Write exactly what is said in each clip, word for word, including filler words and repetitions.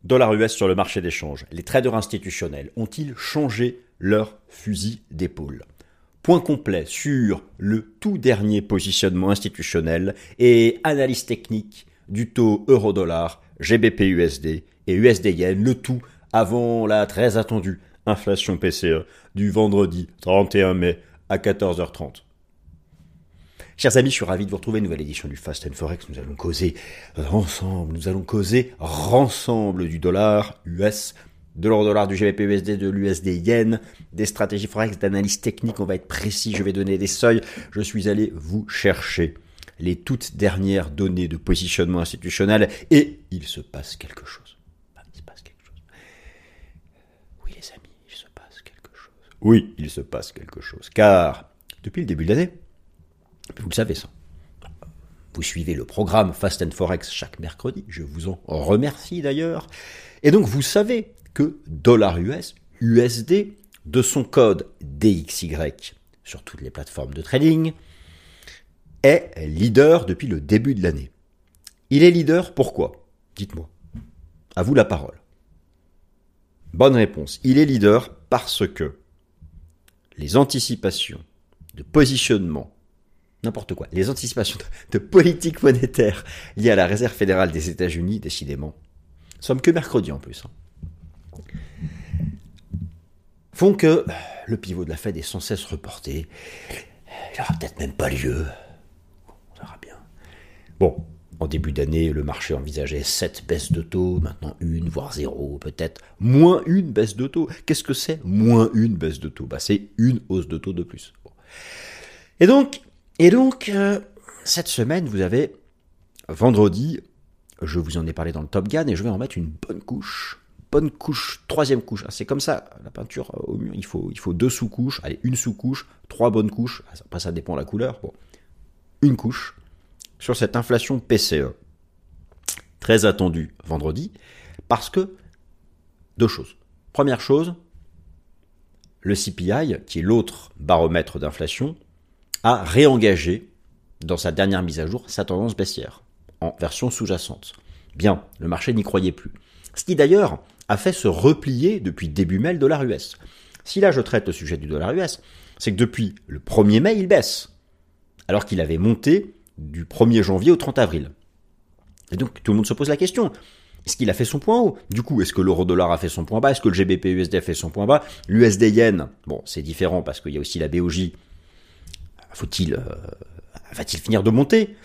Dollar U S sur le marché d'échange. Les traders institutionnels ont-ils changé leur fusil d'épaule? Point complet sur le tout dernier positionnement institutionnel et analyse technique du taux euro-dollar, G B P U S D et U S D Yen, le tout avant la très attendue inflation P C E du vendredi trente et un mai à quatorze heures trente. Chers amis, je suis ravi de vous retrouver, nouvelle édition du Fast and Forex. Nous allons causer ensemble, nous allons causer ensemble du dollar U S, de l'euro-dollar, du G B P U S D, de l'U S D Yen, des stratégies Forex, d'analyse technique. On va être précis, je vais donner des seuils. Je suis allé vous chercher les toutes dernières données de positionnement institutionnel et il se passe quelque chose. Il se passe quelque chose. Oui les amis, il se passe quelque chose. Oui, il se passe quelque chose. Car depuis le début de l'année, vous le savez ça. Vous suivez le programme Fast and Forex chaque mercredi. Je vous en remercie d'ailleurs. Et donc vous savez que dollar U S, U S D, de son code D X Y sur toutes les plateformes de trading, est leader depuis le début de l'année. Il est leader pourquoi? Dites-moi. À vous la parole. Bonne réponse. Il est leader parce que les anticipations de positionnement, n'importe quoi, les anticipations de, de politique monétaire liées à la Réserve fédérale des États-Unis, décidément, sommes que mercredi en plus, hein, font que le pivot de la Fed est sans cesse reporté. Il n'aura peut-être même pas lieu. On verra bien. Bon, en début d'année, le marché envisageait sept baisses de taux, maintenant une, voire zéro, peut-être moins une baisse de taux. Qu'est-ce que c'est moins une baisse de taux? Bah, c'est une hausse de taux de plus. Bon. Et donc, et donc euh, cette semaine, vous avez vendredi, je vous en ai parlé dans le Top Gun et je vais en mettre une bonne couche. Bonne couche, troisième couche. C'est comme ça, la peinture au mur, il faut, il faut deux sous-couches, allez, une sous-couche, trois bonnes couches, après ça dépend de la couleur, bon, une couche sur cette inflation P C E. Très attendue vendredi, parce que deux choses. Première chose, le C P I, qui est l'autre baromètre d'inflation, a réengagé, dans sa dernière mise à jour, sa tendance baissière, en version sous-jacente. Bien, le marché n'y croyait plus. Ce qui d'ailleurs a fait se replier depuis début mai le dollar U S. Si là je traite le sujet du dollar U S, c'est que depuis le premier mai, il baisse, alors qu'il avait monté du premier janvier au trente avril. Et donc tout le monde se pose la question, est-ce qu'il a fait son point haut? Du coup, est-ce que l'euro-dollar a fait son point bas? Est-ce que le G B P U S D a fait son point bas? L'U S D Yen, bon, c'est différent parce qu'il y a aussi la B O J. Faut-il, euh, va-t-il finir de monter?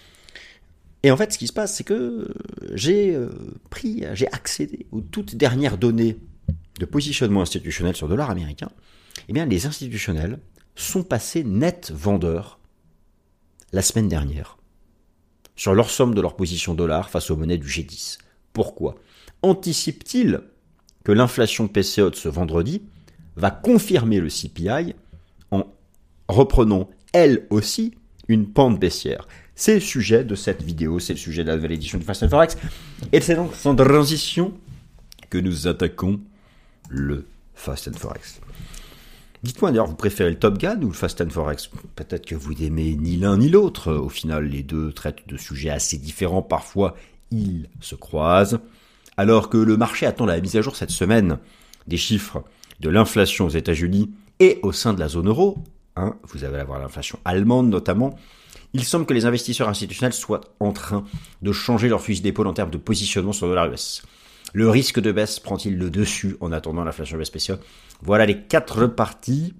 Et en fait, ce qui se passe, c'est que j'ai euh, pris, j'ai accédé aux toutes dernières données de positionnement institutionnel sur le dollar américain. Eh bien, les institutionnels sont passés net vendeurs la semaine dernière sur leur somme de leur position dollar face aux monnaies du G dix. Pourquoi? Anticipe-t-il que l'inflation P C E de ce vendredi va confirmer le C P I en reprenant elle aussi une pente baissière? C'est le sujet de cette vidéo, c'est le sujet de la nouvelle édition du Fast and Forex. Et c'est donc sans transition que nous attaquons le Fast and Forex. Dites-moi d'ailleurs, vous préférez le Top Gun ou le Fast and Forex? Peut-être que vous n'aimez ni l'un ni l'autre. Au final, les deux traitent de sujets assez différents. Parfois, ils se croisent. Alors que le marché attend la mise à jour cette semaine des chiffres de l'inflation aux États-Unis et au sein de la zone euro. Hein, vous allez avoir l'inflation allemande notamment. Il semble que les investisseurs institutionnels soient en train de changer leur fusil d'épaule en termes de positionnement sur le dollar U S. Le risque de baisse prend-il le dessus en attendant l'inflation U S spéciale? Voilà les quatre parties.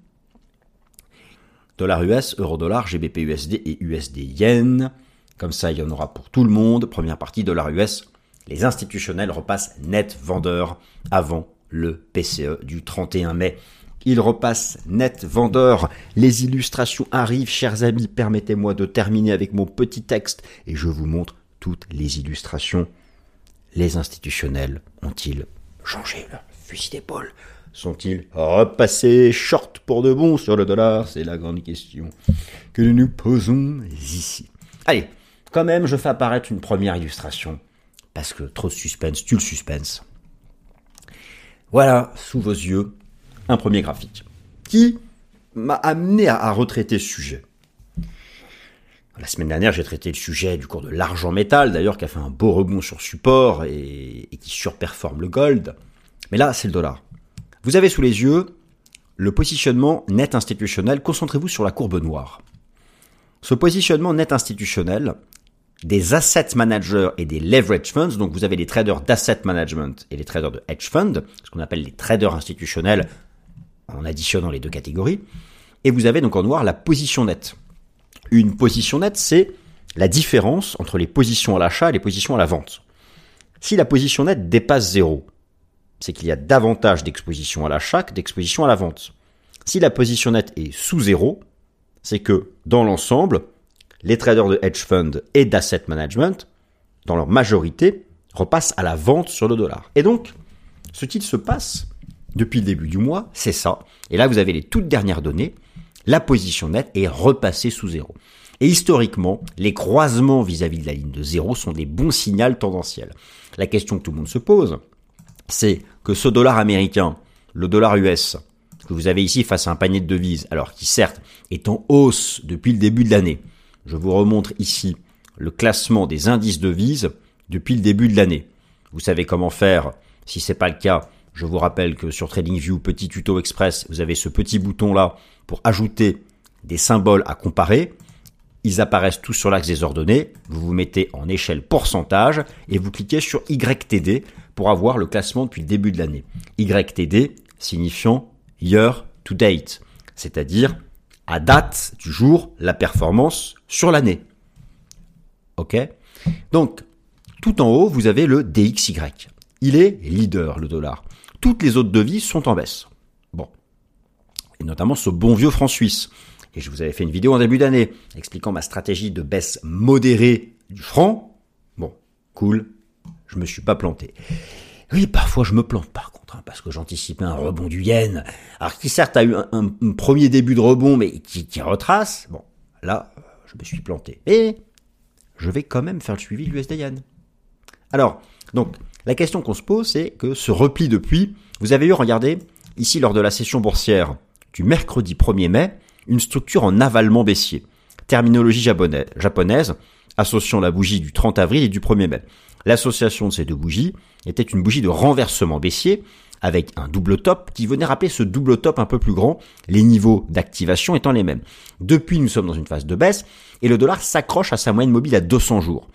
Dollar U S, euro-dollar, G B P U S D et U S D Yen. Comme ça, il y en aura pour tout le monde. Première partie, dollar U S. Les institutionnels repassent net vendeurs avant le P C E du trente et un mai. Il repasse net vendeur. Les illustrations arrivent, chers amis. Permettez-moi de terminer avec mon petit texte et je vous montre toutes les illustrations. Les institutionnels ont-ils changé leur fusil d'épaule? Sont-ils repassés short pour de bon sur le dollar? C'est la grande question que nous nous posons ici. Allez, quand même, je fais apparaître une première illustration parce que trop de suspense, tue le suspense. Voilà, sous vos yeux, un premier graphique qui m'a amené à, à retraiter ce sujet. La semaine dernière, j'ai traité le sujet du cours de l'argent métal, d'ailleurs, qui a fait un beau rebond sur support et, et qui surperforme le gold. Mais là, c'est le dollar. Vous avez sous les yeux le positionnement net institutionnel. Concentrez-vous sur la courbe noire. Ce positionnement net institutionnel des asset managers et des leverage funds, donc vous avez les traders d'asset management et les traders de hedge fund, ce qu'on appelle les traders institutionnels en additionnant les deux catégories, et vous avez donc en noir la position nette. Une position nette, c'est la différence entre les positions à l'achat et les positions à la vente. Si la position nette dépasse zéro, c'est qu'il y a davantage d'exposition à l'achat que d'exposition à la vente. Si la position nette est sous zéro, c'est que dans l'ensemble, les traders de hedge fund et d'asset management, dans leur majorité, repassent à la vente sur le dollar. Et donc, ce qu'il se passe depuis le début du mois, c'est ça. Et là, vous avez les toutes dernières données. La position nette est repassée sous zéro. Et historiquement, les croisements vis-à-vis de la ligne de zéro sont des bons signaux tendanciels. La question que tout le monde se pose, c'est que ce dollar américain, le dollar U S, que vous avez ici face à un panier de devises, alors qui certes est en hausse depuis le début de l'année. Je vous remontre ici le classement des indices devises depuis le début de l'année. Vous savez comment faire. Si c'est pas le cas, je vous rappelle que sur TradingView, petit tuto express, vous avez ce petit bouton-là pour ajouter des symboles à comparer. Ils apparaissent tous sur l'axe des ordonnées. Vous vous mettez en échelle pourcentage et vous cliquez sur Y T D pour avoir le classement depuis le début de l'année. Y T D signifiant year to date, c'est-à-dire à date du jour, la performance sur l'année. Ok ? Donc, tout en haut, vous avez le D X Y. Il est leader, le dollar. Toutes les autres devises sont en baisse. Bon. Et notamment ce bon vieux franc suisse. Et je vous avais fait une vidéo en début d'année expliquant ma stratégie de baisse modérée du franc. Bon, cool. Je me suis pas planté. Oui, parfois je me plante par contre, hein, parce que j'anticipais un rebond du yen. Alors qui certes a eu un, un, un premier début de rebond, mais qui, qui retrace. Bon, là, je me suis planté. Et je vais quand même faire le suivi de l'U S D yen. Alors, donc, la question qu'on se pose, c'est que ce repli depuis, vous avez eu, regardez, ici lors de la session boursière du mercredi premier mai, une structure en avalement baissier. Terminologie japonaise, japonaise associant la bougie du trente avril et du premier mai. L'association de ces deux bougies était une bougie de renversement baissier avec un double top qui venait rappeler ce double top un peu plus grand, les niveaux d'activation étant les mêmes. Depuis, nous sommes dans une phase de baisse et le dollar s'accroche à sa moyenne mobile à deux cents jours.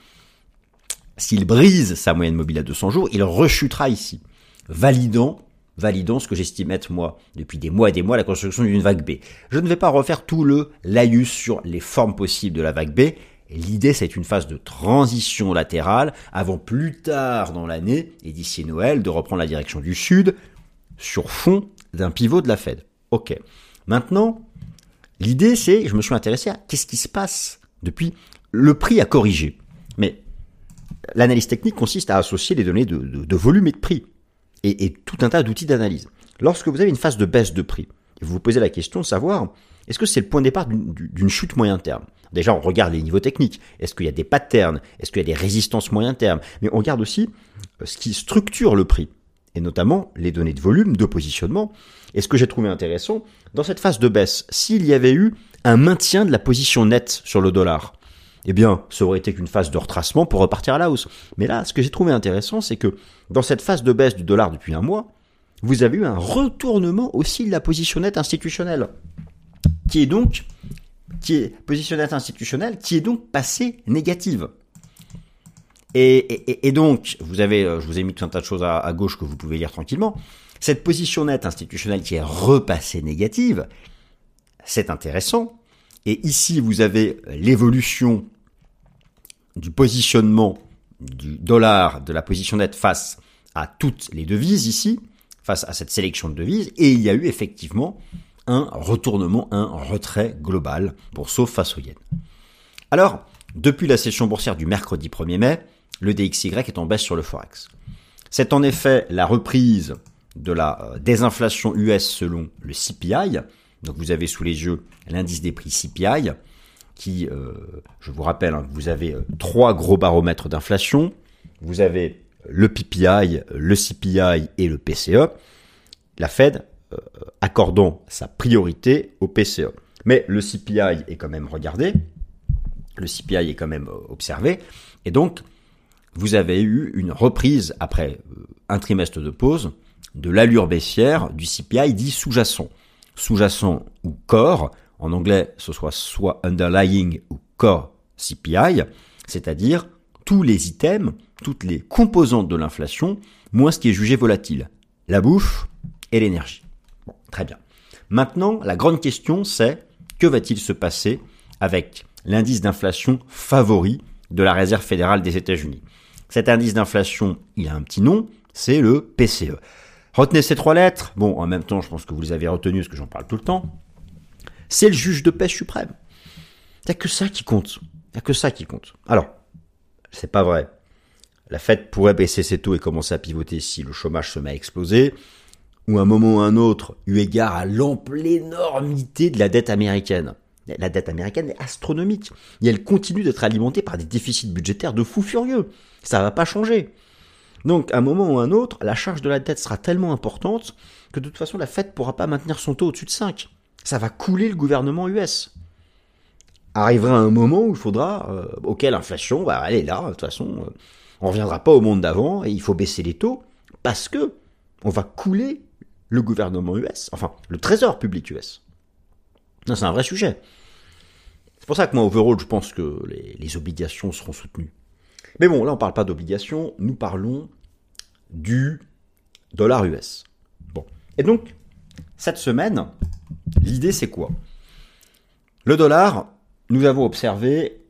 S'il brise sa moyenne mobile à deux cents jours, il rechutera ici, validant, validant ce que j'estime être, moi, depuis des mois et des mois, la construction d'une vague B. Je ne vais pas refaire tout le laïus sur les formes possibles de la vague B. L'idée, c'est une phase de transition latérale avant plus tard dans l'année, et d'ici Noël, de reprendre la direction du sud sur fond d'un pivot de la Fed. Ok. Maintenant, l'idée, c'est, je me suis intéressé à qu'est-ce qui se passe depuis le prix à corriger. Mais l'analyse technique consiste à associer les données de, de, de volume et de prix et, et tout un tas d'outils d'analyse. Lorsque vous avez une phase de baisse de prix, vous vous posez la question de savoir est-ce que c'est le point de départ d'une, d'une chute moyen terme. Déjà, on regarde les niveaux techniques. Est-ce qu'il y a des patterns? Est-ce qu'il y a des résistances moyen terme? Mais on regarde aussi ce qui structure le prix, et notamment les données de volume, de positionnement. Et ce que j'ai trouvé intéressant, dans cette phase de baisse, s'il y avait eu un maintien de la position nette sur le dollar, eh bien, ça aurait été qu'une phase de retracement pour repartir à la hausse. Mais là, ce que j'ai trouvé intéressant, c'est que dans cette phase de baisse du dollar depuis un mois, vous avez eu un retournement aussi de la position nette institutionnelle, qui est donc qui est position nette institutionnelle, qui est donc passée négative. Et, et, et donc, vous avez, je vous ai mis tout un tas de choses à, à gauche que vous pouvez lire tranquillement. Cette position nette institutionnelle qui est repassée négative, c'est intéressant. Et ici, vous avez l'évolution du positionnement du dollar, de la position nette face à toutes les devises ici, face à cette sélection de devises. Et il y a eu effectivement un retournement, un retrait global pour sauf face au yen. Alors, depuis la session boursière du mercredi premier mai, le D X Y est en baisse sur le Forex. C'est en effet la reprise de la désinflation U S selon le C P I. Donc vous avez sous les yeux l'indice des prix C P I qui, euh, je vous rappelle, hein, vous avez euh, trois gros baromètres d'inflation. Vous avez le P P I, le C P I et le P C E. La Fed euh, accordant sa priorité au P C E. Mais le C P I est quand même, regardez, le C P I est quand même observé. Et donc, vous avez eu une reprise, après un trimestre de pause, de l'allure baissière du C P I dit sous-jacent. Sous-jacent ou core, en anglais, ce soit soit underlying ou core C P I, c'est-à-dire tous les items, toutes les composantes de l'inflation, moins ce qui est jugé volatile, la bouffe et l'énergie. Bon, très bien. Maintenant, la grande question, c'est que va-t-il se passer avec l'indice d'inflation favori de la Réserve fédérale des États-Unis? Cet indice d'inflation, il a un petit nom, c'est le P C E. Retenez ces trois lettres. Bon, en même temps, je pense que vous les avez retenues parce que j'en parle tout le temps. C'est le juge de paix suprême. Il n'y a que ça qui compte. Il n'y a que ça qui compte. Alors, c'est pas vrai. La Fed pourrait baisser ses taux et commencer à pivoter si le chômage se met à exploser, ou à un moment ou à un autre, eu égard à l'ample énormité de la dette américaine. La dette américaine est astronomique. Et elle continue d'être alimentée par des déficits budgétaires de fous furieux. Ça va pas changer. Donc, à un moment ou à un autre, la charge de la dette sera tellement importante que de toute façon, la Fed ne pourra pas maintenir son taux au-dessus de cinq. Ça va couler le gouvernement U S. Arrivera un moment où il faudra, euh, ok, l'inflation, bah, elle est là, de toute façon, euh, on ne reviendra pas au monde d'avant et il faut baisser les taux parce que on va couler le gouvernement U S, enfin, le trésor public U S. Non, c'est un vrai sujet. C'est pour ça que moi, overall, je pense que les, les obligations seront soutenues. Mais bon, là, on ne parle pas d'obligations, nous parlons du dollar U S. Bon. Et donc, cette semaine, l'idée, c'est quoi? Le dollar, nous avons observé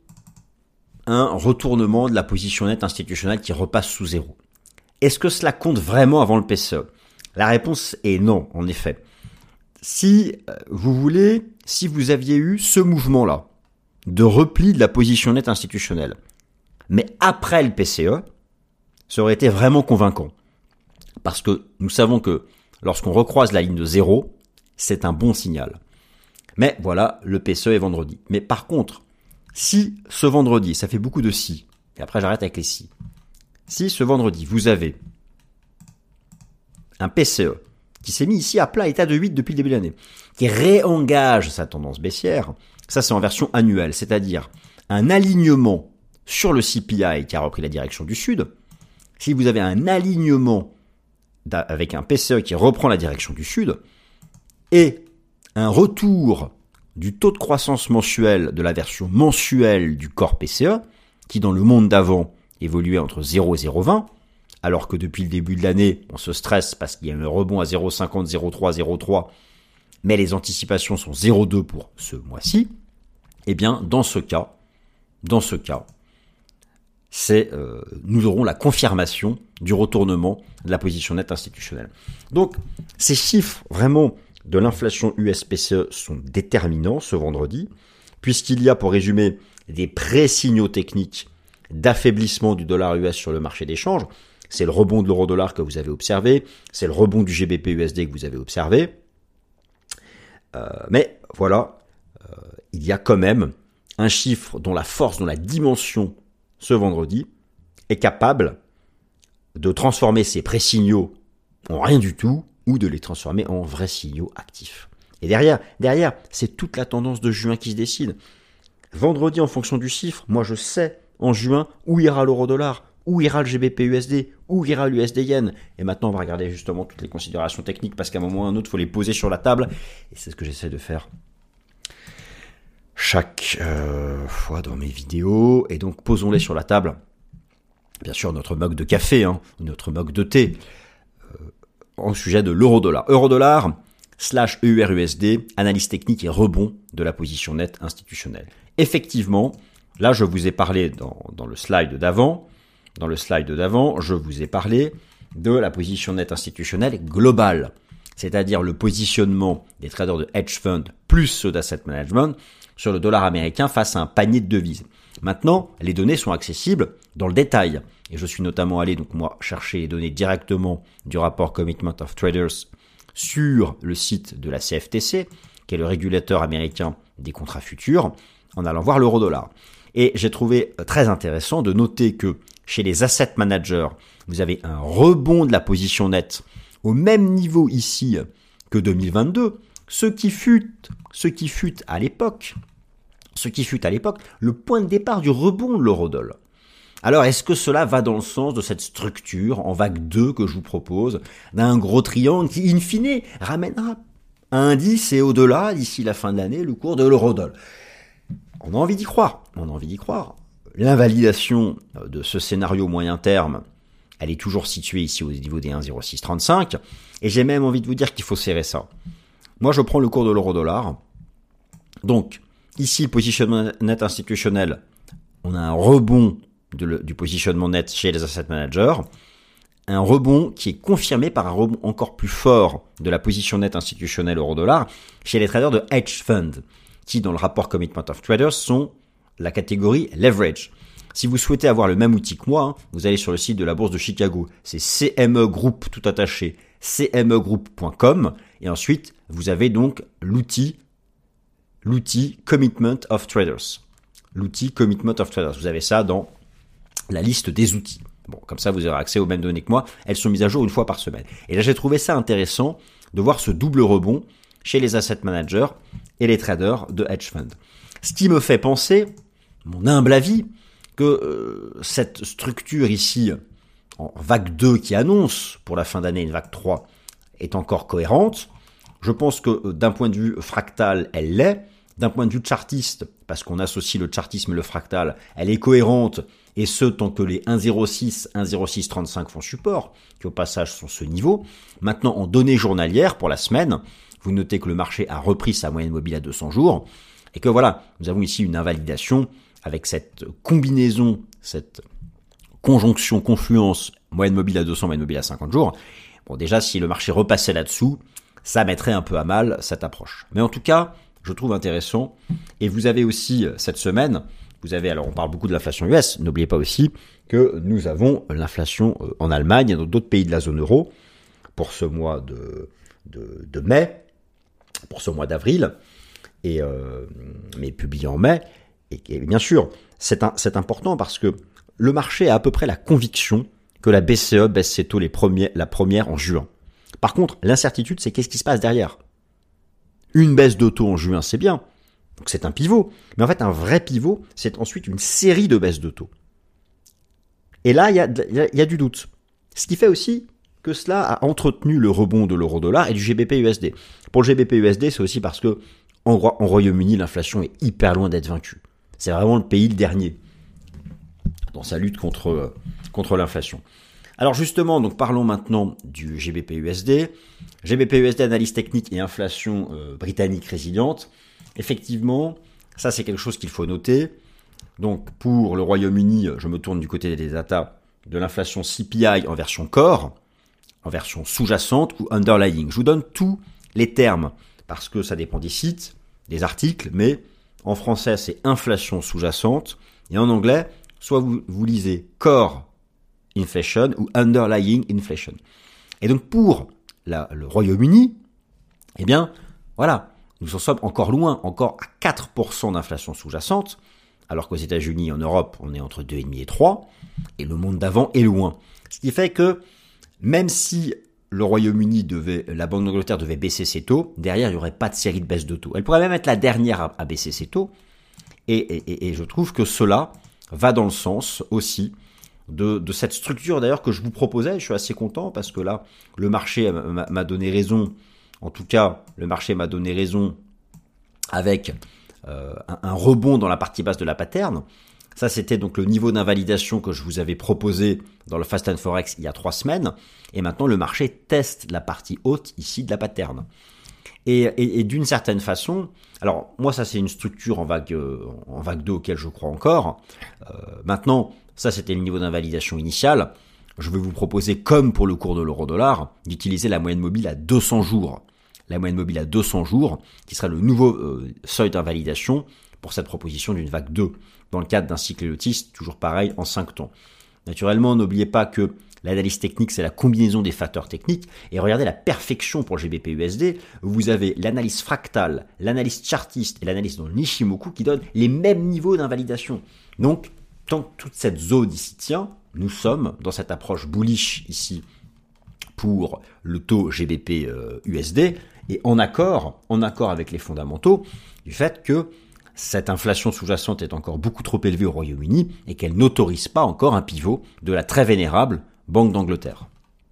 un retournement de la position nette institutionnelle qui repasse sous zéro. Est-ce que cela compte vraiment avant le P C E? La réponse est non, en effet. Si vous voulez, si vous aviez eu ce mouvement-là de repli de la position nette institutionnelle, mais après le P C E, ça aurait été vraiment convaincant. Parce que nous savons que lorsqu'on recroise la ligne de zéro, c'est un bon signal. Mais voilà, le P C E est vendredi. Mais par contre, si ce vendredi, ça fait beaucoup de si, et après j'arrête avec les si, si ce vendredi, vous avez un P C E qui s'est mis ici à plat état de huit depuis le début de l'année, qui réengage sa tendance baissière, ça c'est en version annuelle, c'est-à-dire un alignement sur le C P I qui a repris la direction du sud. Si vous avez un alignement avec un P C E qui reprend la direction du sud et un retour du taux de croissance mensuel de la version mensuelle du corps P C E, qui dans le monde d'avant évoluait entre zéro et zéro virgule vingt, alors que depuis le début de l'année, on se stresse parce qu'il y a un rebond à zéro virgule cinquante, zéro virgule trois, zéro virgule trois, mais les anticipations sont zéro virgule deux pour ce mois-ci, eh bien, dans ce cas, dans ce cas, c'est euh, nous aurons la confirmation du retournement de la position nette institutionnelle. Donc, ces chiffres vraiment de l'inflation U S P C E sont déterminants ce vendredi, puisqu'il y a, pour résumer, des pré-signaux techniques d'affaiblissement du dollar U S sur le marché d'échange. C'est le rebond de l'euro-dollar que vous avez observé, c'est le rebond du G B P U S D que vous avez observé. Euh, mais voilà, euh, il y a quand même un chiffre dont la force, dont la dimension ce vendredi est capable de transformer ces pré-signaux en rien du tout ou de les transformer en vrais signaux actifs. Et derrière, derrière, c'est toute la tendance de juin qui se décide. Vendredi, en fonction du chiffre, moi je sais en juin où ira l'euro-dollar, où ira le G B P U S D, où ira l'U S D yen. Et maintenant, on va regarder justement toutes les considérations techniques parce qu'à un moment ou à un autre, il faut les poser sur la table. Et c'est ce que j'essaie de faire chaque euh, fois dans mes vidéos. Et donc, posons-les sur la table. Bien sûr, notre mug de café, hein, notre mug de thé, euh, en sujet de l'euro-dollar. Euro-dollar slash E U R U S D, analyse technique et rebond de la position nette institutionnelle. Effectivement, là, je vous ai parlé dans, dans le slide d'avant, Dans le slide d'avant, je vous ai parlé de la position nette institutionnelle globale, c'est-à-dire le positionnement des traders de hedge fund plus ceux d'asset management sur le dollar américain face à un panier de devises. Maintenant, les données sont accessibles dans le détail. Et je suis notamment allé, donc moi, chercher les données directement du rapport Commitment of Traders sur le site de la C F T C, qui est le régulateur américain des contrats futurs, en allant voir l'euro-dollar. Et j'ai trouvé très intéressant de noter que chez les asset managers, vous avez un rebond de la position nette au même niveau ici que deux mille vingt-deux, ce qui fut, ce qui fut à l'époque, ce qui fut à l'époque le point de départ du rebond de l'eurodoll. Alors, est-ce que cela va dans le sens de cette structure en vague deux que je vous propose, d'un gros triangle qui, in fine, ramènera à un dix et au-delà, d'ici la fin de l'année, le cours de l'eurodoll? On a envie d'y croire, on a envie d'y croire. L'invalidation de ce scénario moyen terme, elle est toujours située ici au niveau des un virgule zéro six trente-cinq, et j'ai même envie de vous dire qu'il faut serrer ça. Moi, je prends le cours de l'euro-dollar. Donc, ici, le positionnement net institutionnel, on a un rebond de le, du positionnement net chez les asset managers, un rebond qui est confirmé par un rebond encore plus fort de la position nette institutionnelle euro-dollar chez les traders de hedge fund, qui dans le rapport Commitment of Traders sont la catégorie leverage. Si vous souhaitez avoir le même outil que moi, hein, vous allez sur le site de la bourse de Chicago, c'est C M E Group tout attaché, c m e group point com, et ensuite vous avez donc l'outil, l'outil Commitment of Traders. L'outil Commitment of Traders. Vous avez ça dans la liste des outils. Bon, comme ça, vous aurez accès aux mêmes données que moi. Elles sont mises à jour une fois par semaine. Et là, j'ai trouvé ça intéressant de voir ce double rebond chez les asset managers et les traders de hedge fund. Ce qui me fait penser, mon humble avis, que euh, cette structure ici, en vague deux qui annonce pour la fin d'année une vague trois, est encore cohérente. Je pense que euh, d'un point de vue fractal, elle l'est. D'un point de vue chartiste, parce qu'on associe le chartisme et le fractal, elle est cohérente, et ce tant que les un virgule zéro six, un virgule zéro six trente-cinq font support, qui au passage sont ce niveau. Maintenant, en données journalières pour la semaine, vous notez que le marché a repris sa moyenne mobile à deux cents jours, et que voilà, nous avons ici une invalidation avec cette combinaison, cette conjonction, confluence, moyenne mobile à deux cents, moyenne mobile à cinquante jours. Bon, déjà, si le marché repassait là-dessous, ça mettrait un peu à mal cette approche. Mais en tout cas, je trouve intéressant. Et vous avez aussi, cette semaine, vous avez, alors on parle beaucoup de l'inflation U S, n'oubliez pas aussi que nous avons l'inflation en Allemagne et dans d'autres pays de la zone euro pour ce mois de, de, de mai, pour ce mois d'avril, et euh, mais publié en mai. Et, et bien sûr, c'est, un, c'est important parce que le marché a à peu près la conviction que la B C E baisse ses taux les premiers, la première en juin. Par contre, l'incertitude, c'est qu'est-ce qui se passe derrière. Une baisse de taux en juin, c'est bien. Donc c'est un pivot. Mais en fait, un vrai pivot, c'est ensuite une série de baisses de taux. Et là, il y a, il y a du doute. Ce qui fait aussi que cela a entretenu le rebond de l'euro-dollar et du G B P U S D. Pour le G B P U S D, c'est aussi parce que en, en Royaume-Uni, l'inflation est hyper loin d'être vaincue. C'est vraiment le pays le dernier dans sa lutte contre, contre l'inflation. Alors justement, donc parlons maintenant du G B P U S D. G B P U S D, analyse technique et inflation euh, britannique résiliente. Effectivement, ça c'est quelque chose qu'il faut noter. Donc pour le Royaume-Uni, je me tourne du côté des data de l'inflation C P I en version core, en version sous-jacente ou underlying. Je vous donne tous les termes parce que ça dépend des sites, des articles, mais en français c'est inflation sous-jacente et en anglais, soit vous, vous lisez core inflation ou underlying inflation. Et donc pour la, le Royaume-Uni, eh bien voilà, nous en sommes encore loin, encore à quatre pour cent d'inflation sous-jacente, alors qu'aux États-Unis et en Europe, on est entre deux virgule cinq et trois, et le monde d'avant est loin. Ce qui fait que même si le Royaume-Uni devait, la Banque d'Angleterre devait baisser ses taux, derrière il n'y aurait pas de série de baisse de taux. Elle pourrait même être la dernière à, à baisser ses taux, et, et, et je trouve que cela va dans le sens aussi de, de cette structure d'ailleurs que je vous proposais. Je suis assez content parce que là, le marché m'a, m'a donné raison. En tout cas, le marché m'a donné raison avec euh, un, un rebond dans la partie basse de la pattern. Ça, c'était donc le niveau d'invalidation que je vous avais proposé dans le Fast and Forex il y a trois semaines. Et maintenant, le marché teste la partie haute ici de la pattern. Et, et, et d'une certaine façon, alors moi, ça c'est une structure en vague, euh, en vague deux auquel je crois encore. Euh, maintenant, ça c'était le niveau d'invalidation initial. Je vais vous proposer, comme pour le cours de l'euro-dollar, d'utiliser la moyenne mobile à deux cents jours. La moyenne mobile à deux cents jours, qui sera le nouveau euh, seuil d'invalidation pour cette proposition d'une vague deux, dans le cadre d'un cycle élotiste, toujours pareil, en cinq temps. Naturellement, n'oubliez pas que l'analyse technique, c'est la combinaison des facteurs techniques. Et regardez la perfection pour le G B P U S D. Vous avez l'analyse fractale, l'analyse chartiste et l'analyse dans le Nishimoku qui donnent les mêmes niveaux d'invalidation. Donc, tant que toute cette zone ici tient, nous sommes dans cette approche bullish ici pour le taux G B P U S D et en accord, en accord avec les fondamentaux du fait que cette inflation sous-jacente est encore beaucoup trop élevée au Royaume-Uni et qu'elle n'autorise pas encore un pivot de la très vénérable Banque d'Angleterre.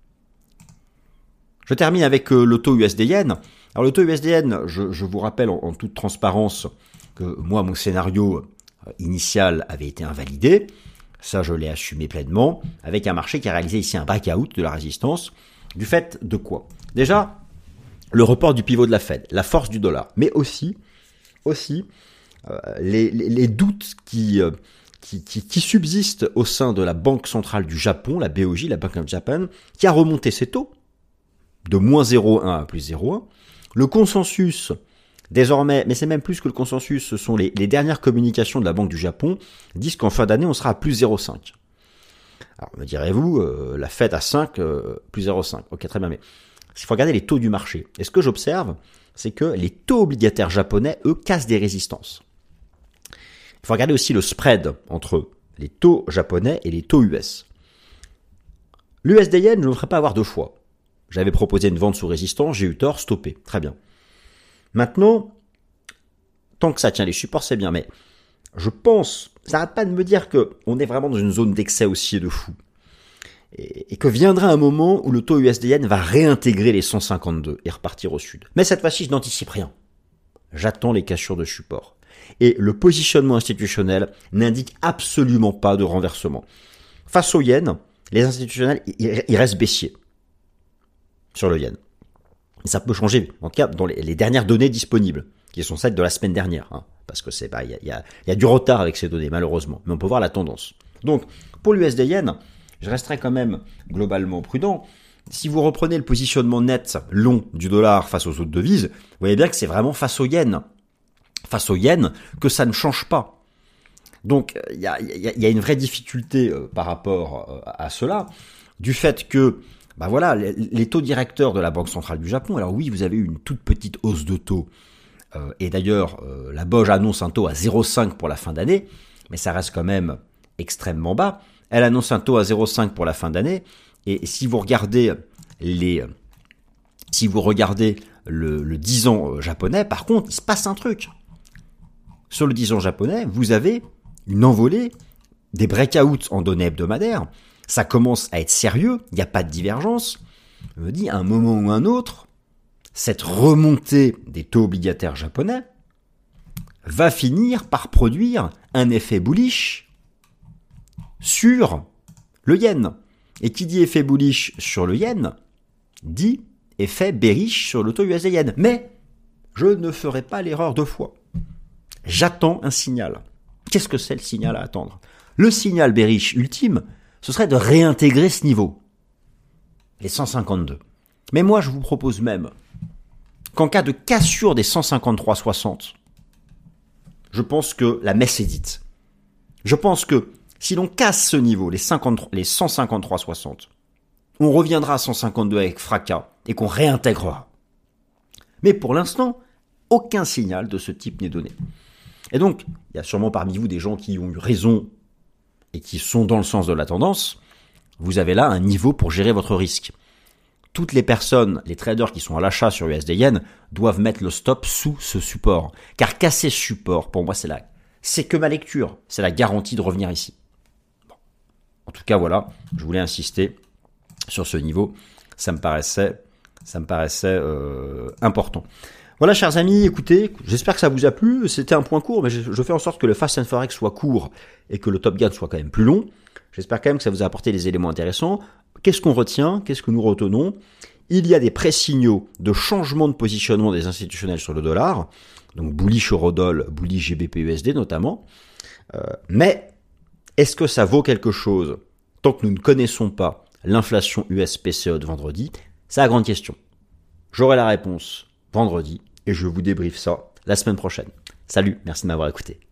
Je termine avec euh, le taux U S D-Yen. Alors le taux U S D-Yen, je, je vous rappelle en, en toute transparence que moi, mon scénario euh, initial avait été invalidé. Ça, je l'ai assumé pleinement, avec un marché qui a réalisé ici un breakout de la résistance. Du fait de quoi? Déjà, le report du pivot de la Fed, la force du dollar, mais aussi, aussi euh, les, les, les doutes qui, euh, qui, qui, qui subsistent au sein de la Banque centrale du Japon, la B O J, la Bank of Japan, qui a remonté ses taux de moins zéro virgule un à plus zéro virgule un. Le consensus, désormais, mais c'est même plus que le consensus, ce sont les, les dernières communications de la Banque du Japon, disent qu'en fin d'année, on sera à plus zéro virgule cinq. Alors, me direz-vous, euh, la Fed à cinq, euh, plus zéro virgule cinq. Ok, très bien, mais il faut regarder les taux du marché. Et ce que j'observe, c'est que les taux obligataires japonais, eux, cassent des résistances. Il faut regarder aussi le spread entre les taux japonais et les taux U S. L'U S D-Yen, je ne me ferai pas avoir deux fois. J'avais proposé une vente sous résistance, j'ai eu tort, stoppé. Très bien. Maintenant, tant que ça tient les supports, c'est bien, mais je pense, ça n'arrête pas de me dire qu'on est vraiment dans une zone d'excès haussier de fou. Et, et que viendra un moment où le taux U S D-Yen va réintégrer les cent cinquante-deux et repartir au sud. Mais cette fois-ci, je n'anticipe rien. J'attends les cassures de support. Et le positionnement institutionnel n'indique absolument pas de renversement. Face au yen, les institutionnels, ils restent baissiers sur le yen. Ça peut changer, en tout cas dans les, les dernières données disponibles, qui sont celles de la semaine dernière, hein, parce que c'est bah, il y a, y, a, y a du retard avec ces données malheureusement, mais on peut voir la tendance. Donc pour l'U S D-Yen, je resterai quand même globalement prudent. Si vous reprenez le positionnement net long du dollar face aux autres devises, vous voyez bien que c'est vraiment face au yen, face au yen que ça ne change pas. Donc il y a, y, a, y a une vraie difficulté euh, par rapport euh, à cela, du fait que bah voilà, les, les taux directeurs de la Banque centrale du Japon, alors oui, vous avez eu une toute petite hausse de taux, euh, et d'ailleurs, euh, la B O J annonce un taux à zéro virgule cinq pour la fin d'année, mais ça reste quand même extrêmement bas. Elle annonce un taux à zéro virgule cinq pour la fin d'année, et si vous regardez les, si vous regardez le, le dix ans japonais, par contre, il se passe un truc. Sur le dix ans japonais, vous avez une envolée des breakouts en données hebdomadaires. Ça commence à être sérieux, il n'y a pas de divergence. Je me dis, à un moment ou un autre, cette remontée des taux obligataires japonais va finir par produire un effet bullish sur le yen. Et qui dit effet bullish sur le yen, dit effet bearish sur le taux U S D-Yen. Mais je ne ferai pas l'erreur deux fois. J'attends un signal. Qu'est-ce que c'est le signal à attendre? Le signal bearish ultime, ce serait de réintégrer ce niveau, les cent cinquante-deux. Mais moi, je vous propose même qu'en cas de cassure des cent cinquante-trois virgule soixante, je pense que la messe est dite. Je pense que si l'on casse ce niveau, les, cinquante, les cent cinquante-trois virgule soixante, on reviendra à cent cinquante-deux avec fracas et qu'on réintégrera. Mais pour l'instant, aucun signal de ce type n'est donné. Et donc, il y a sûrement parmi vous des gens qui ont eu raison et qui sont dans le sens de la tendance. Vous avez là un niveau pour gérer votre risque. Toutes les personnes, les traders qui sont à l'achat sur U S D-Yen doivent mettre le stop sous ce support. Car casser ce support, pour moi, c'est la, c'est que ma lecture. C'est la garantie de revenir ici. Bon. En tout cas, voilà, je voulais insister sur ce niveau. Ça me paraissait, ça me paraissait euh, important. Voilà, chers amis, écoutez, j'espère que ça vous a plu. C'était un point court, mais je, je fais en sorte que le Fast and Forex soit court et que le Top Gun soit quand même plus long. J'espère quand même que ça vous a apporté des éléments intéressants. Qu'est-ce qu'on retient? Qu'est-ce que nous retenons? Il y a des pré-signaux de changement de positionnement des institutionnels sur le dollar, donc bullish Eurodol, bullish G B P U S D notamment. Euh, mais est-ce que ça vaut quelque chose tant que nous ne connaissons pas l'inflation U S P C E de vendredi? C'est la grande question. J'aurai la réponse vendredi et je vous débriefe ça la semaine prochaine. Salut, merci de m'avoir écouté.